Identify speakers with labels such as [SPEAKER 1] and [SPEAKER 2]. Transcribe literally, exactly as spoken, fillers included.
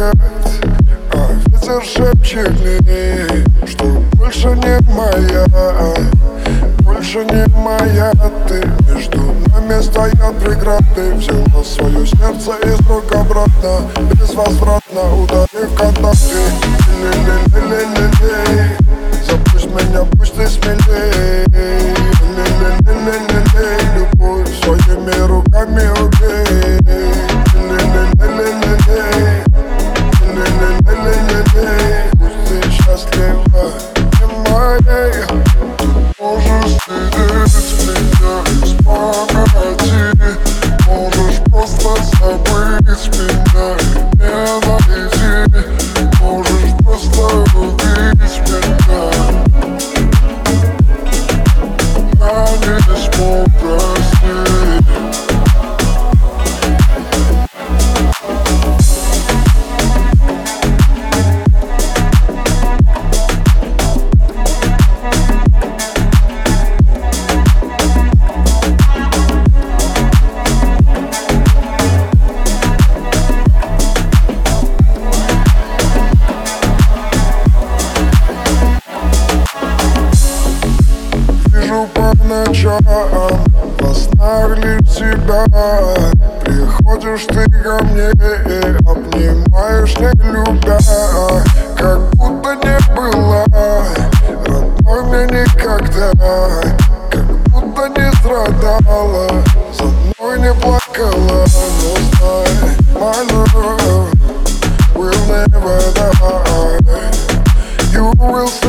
[SPEAKER 1] плакать, а ветер шепчет мне, что больше не моя, больше не моя ты. Между нами стоят преграды, взяла свое сердце из рук обратно, безвозвратно удалив контакты. Ле-ле-ле-ле-ле-ле, запусть меня, пусть ты смелей. Ле-ле-ле-ле-ле-ле, любовь своими руками убей. Ле-ле-ле-ле-ле-ле, ле-ле-ле-ле-ле, пусть ты счастлива, не моей. Можешь сидеть меня из памяти, можешь просто забыть меня и не найти, можешь просто убить меня. Я не смог простить. По ночам, во снах лишь тебя. Приходишь ты ко мне и обнимаешь, не любя, как будто не была родной мне никогда, как будто не страдала, за мной не плакала. Но знай, my love will never die. You will